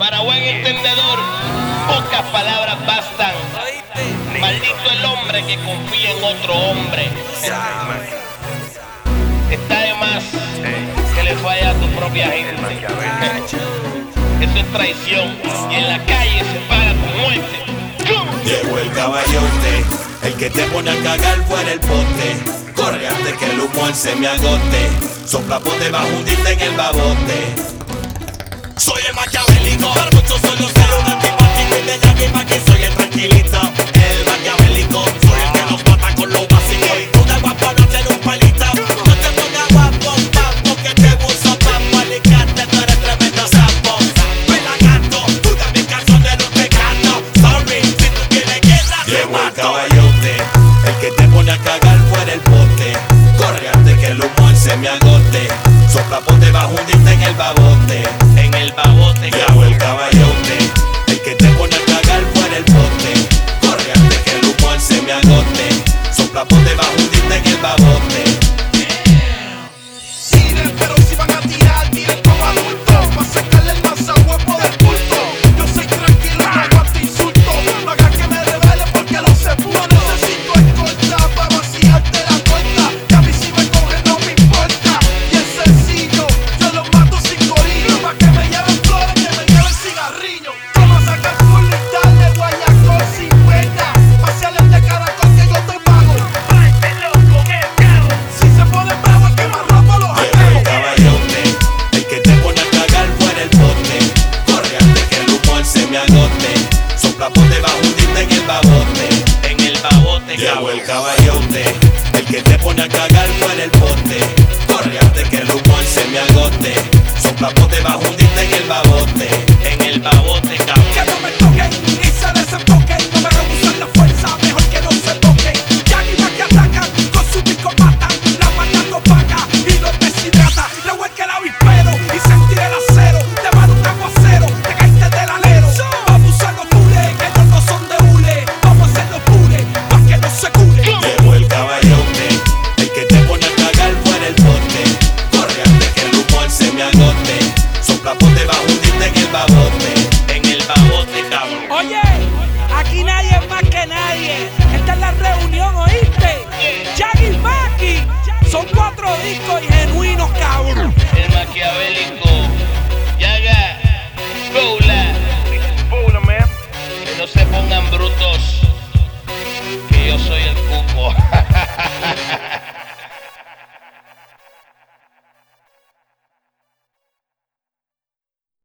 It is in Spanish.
Para buen entendedor, pocas palabras bastan. Maldito el hombre que confía en otro hombre. Está de más que le falla a tu propia gente. Eso es traición y en la calle se paga tu muerte. Llegó el caballote, el que te pone a cagar fuera el pote. Corre antes que el humor se me agote. Sopla pote va a hundirte en el babote. Soy el maquiavélico, para muchos solo ser un antipático. Y de Jackie Maki soy el tranquilito, el maquiavélico. Soy el que los mata con lo básico. Y tú de guapo no tienes un palito. No te pongas guapo, papo, que te uso papo. Alicante, tú eres tremendo sapo. Pelagato, tú de mi calzones no te canto. Sorry, si tú tienes guerra te mato. Llegó el caballote, el que te pone a cagar fuera el pote. Corre antes que el humor se me agote. Sopla pote va a hundirte en el babote. En el babote, Llegó el caballote, el que te pone a cagar fuera el pote. Corre antes que el humor se me agote. Sopla pote va a hundirte en el babote. Tiren, pero si van a tirar, tiren como adultos. Pa' sacarle el más huevo del bulto. Yo soy tranquilo, no aguanto insultos. No hagas que me revele porque lo sepulto. No necesito escolta pa' vaciarte la puerta. Que a mí si me cogen no me importa. Y es sencillo, yo los mato sin corillo. Pa' que me lleven flores, que me lleven cigarrillos. Vamos a sacar full y darle guayacol sin pena. Pasearles de caracol que yo te pago. Si se pone bravo es que más robo los Llegó el ateo. caballote, el que te pone a cagar fuera el pote. Corre antes que el humor se me agote. Sopla pote va a hundirte en el babote. en el babote, Llegó el caballote, el que te pone a cagar fuera el pote. Corre antes que el humor se me agote. Sopla pote va a hundirte en el babote. en el babote, cabrón. Que no me toquen y se desenfoquen. No me rehusan la fuerza, mejor que no se toquen. Ya ni más que atacan, con su pico matan. La mata no paga y los deshidrata. Revuelque que el avispero y sentir el acero. Te va un aguacero, te caíste del alero. Vamos a usar los pures, que ellos no son de hule. Vamos a hacer los pures, pa' que no se cure. Llegó el caballote, el que te pone a cagar fuera el pote. Corre antes que el humor se me agote. Sopla pote va a hundirte en el babote. En el babote, cabrón. Oye, aquí nadie es más que nadie. Esta es la reunión, ¿oíste? Jackie Maki. Son 4 discos y genuinos, cabrón. El maquiavélico